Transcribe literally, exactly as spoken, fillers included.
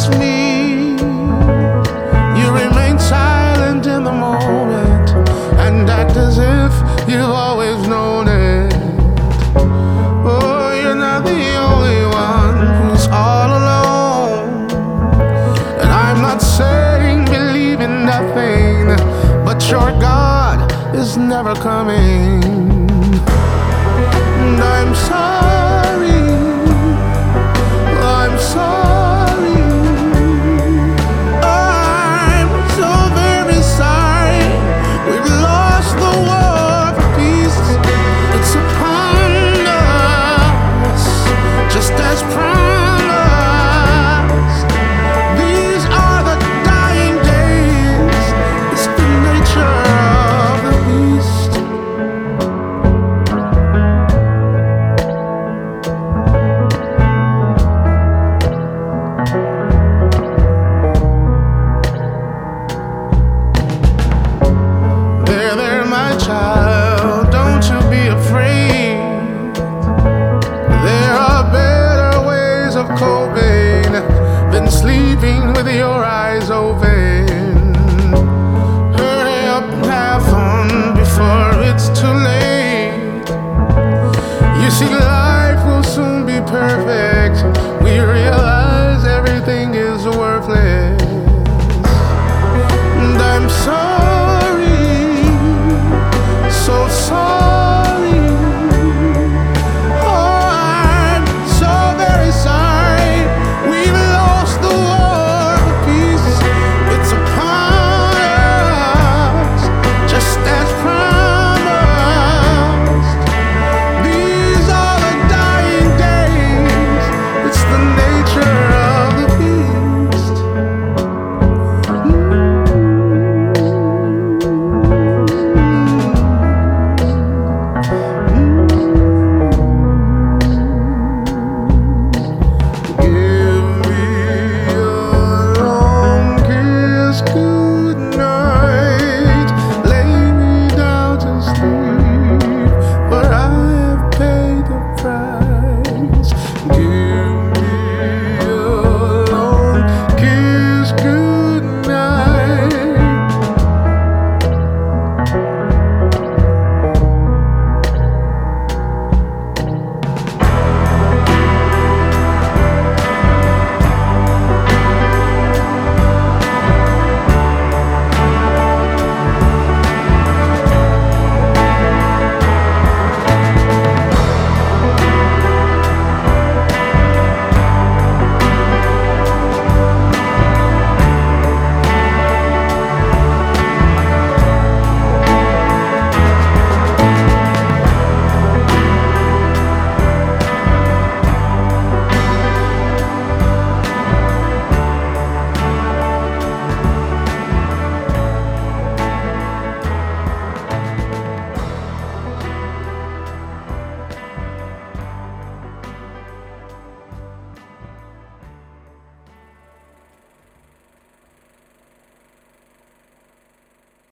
just me. You remain silent in the moment and act as if you've always known it. Oh, you're not the only one who's all alone. And I'm not saying believe in nothing, but your God is never coming. And I'm sorry, I'm sorry, I'm so very sorry. We've lost the war for peace. It's upon us, just as promised. These are the dying days. It's the nature of the beast. There, there, my child, don't you be afraid. There are better ways of coping than sleeping with your eyes open. Hurry up and have fun before it's too late. You see, life will soon be perfect